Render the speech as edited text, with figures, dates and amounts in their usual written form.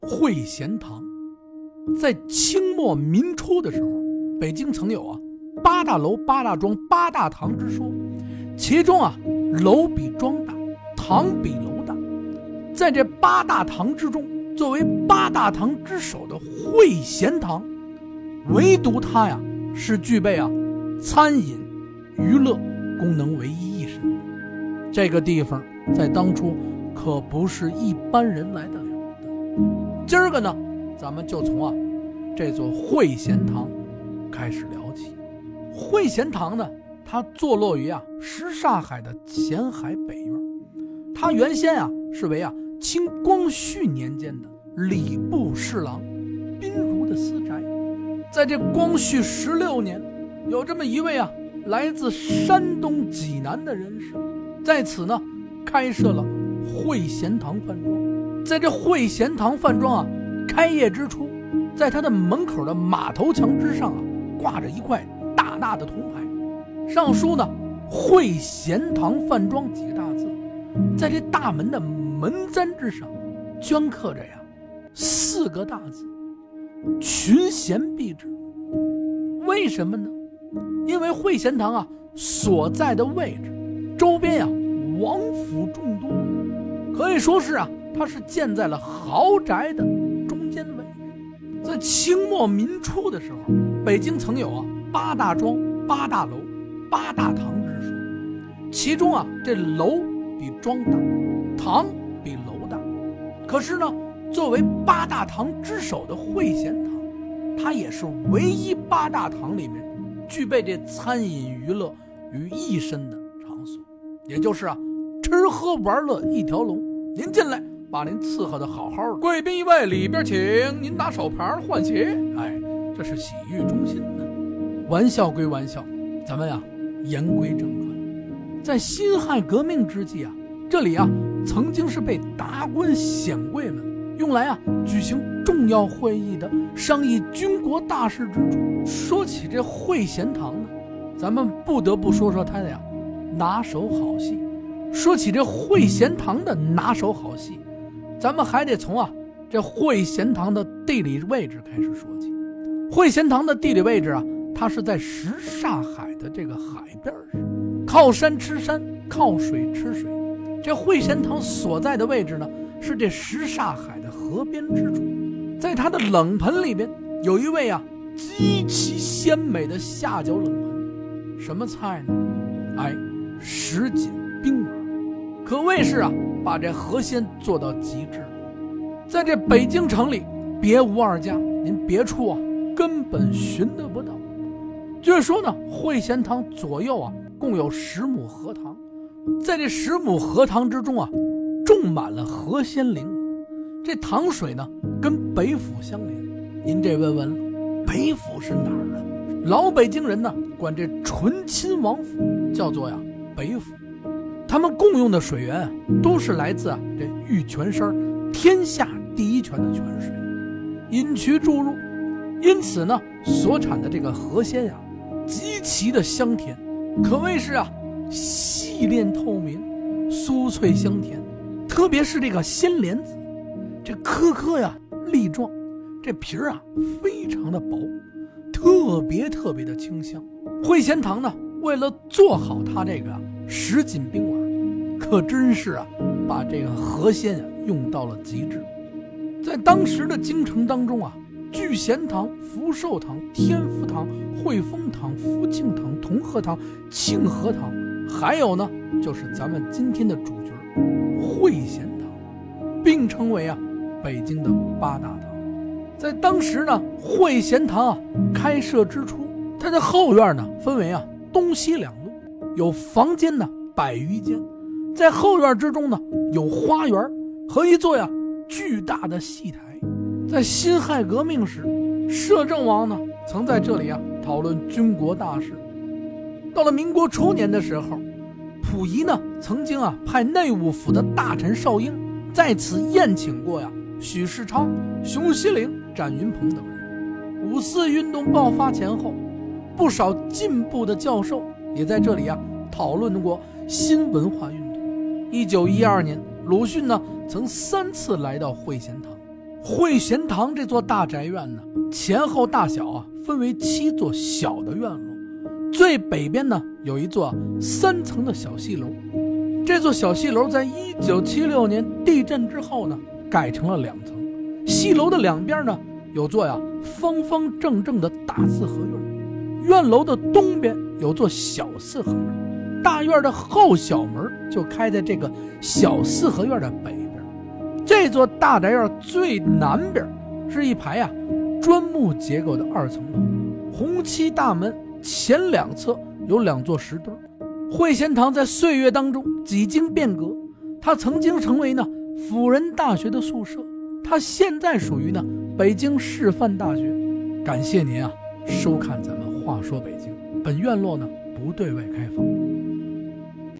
会贤堂。在清末民初的时候，北京曾有八大楼、八大庄、八大堂之说，其中楼比庄大，堂比楼大。在这八大堂之中，作为八大堂之首的会贤堂，唯独它是具备餐饮娱乐功能为一身的。这个地方在当初可不是一般人来得了的。今儿个呢，咱们就从这座会贤堂开始聊起。会贤堂呢，它坐落于什刹海的前海北院。它原先是为清光绪年间的礼部侍郎宾如的私宅。在这光绪16年，有这么一位来自山东济南的人士，在此呢开设了会贤堂饭庄。在这会贤堂饭庄开业之初，在他的门口的马头墙之上挂着一块大大的铜牌，上书呢会贤堂饭庄几个大字。在这大门的门簪之上镌刻着4个大字：群贤毕至。为什么呢？因为会贤堂所在的位置周边王府众多，可以说是它是建在了豪宅的中间位置。在清末民初的时候，北京曾有八大庄、八大楼、八大堂之说，其中这楼比庄大，堂比楼大。可是呢，作为八大堂之首的会贤堂，它也是唯一八大堂里面具备这餐饮娱乐于一身的场所，也就是吃喝玩乐一条龙。您进来把您伺候的好好的，贵宾一位，里边请，您拿手牌换鞋。这是洗浴中心的。玩笑归玩笑，咱们言归正传。在辛亥革命之际这里曾经是被达官显贵们用来举行重要会议的，商议军国大事之处。说起这会贤堂呢，咱们不得不说说它的拿手好戏。说起这会贤堂的拿手好戏，咱们还得从这会贤堂的地理位置开始说起。会贤堂的地理位置它是在什刹海的这个海边上，靠山吃山，靠水吃水。这会贤堂所在的位置呢，是这什刹海的河边之处。在它的冷盆里边有一位极其鲜美的下酒冷盆，什么菜呢？什锦冰丸，可谓是把这河鲜做到极致。在这北京城里别无二家，您别处根本寻得不到。据说呢，会贤堂左右共有10亩荷塘，在这10亩荷塘之中种满了河鲜灵。这塘水呢跟北府相连。您这问了，北府是哪儿啊？老北京人呢管这醇亲王府叫做北府。他们共用的水源都是来自这玉泉山天下第一泉的泉水，引渠注入，因此呢所产的这个河鲜极其的香甜，可谓是细炼透明，酥脆香甜。特别是这个鲜莲子，这颗颗粒状，这皮非常的薄，特别的清香。会贤堂呢为了做好它这个什锦冰丸，可真是把这个河鲜用到了极致。在当时的京城当中聚贤堂、福寿堂、天福堂、汇丰堂、福庆堂、同和堂、庆和堂，还有呢就是咱们今天的主角会贤堂，并称为北京的八大堂。在当时呢，会贤堂开设之初，它的后院呢分为东西两路，有房间呢100余间。在后院之中呢有花园和一座巨大的戏台。在辛亥革命时，摄政王呢曾在这里讨论军国大事。到了民国初年的时候，溥仪呢曾经派内务府的大臣邵英在此宴请过许世昌、熊希龄、展云鹏等人。5·4运动爆发前后，不少进步的教授也在这里讨论过新文化运动。1912年，鲁迅呢曾3次来到会贤堂， 会贤堂这座大宅院呢，前后大小分为7座小的院落，最北边呢有一座3层的小戏楼。这座小戏楼在1976年地震之后呢，改成了2层。戏楼的两边呢，有座方方正正的大4合院。院楼的东边有座小4合院，大院的后小门就开在这个小4合院的北边。这座大宅院最南边是一排砖木结构的2层楼，红漆大门，前2侧有2座石墩。会贤堂在岁月当中几经变革，它曾经成为辅仁大学的宿舍，它现在属于北京师范大学。感谢您收看咱们话说北京，本院落不对外开放。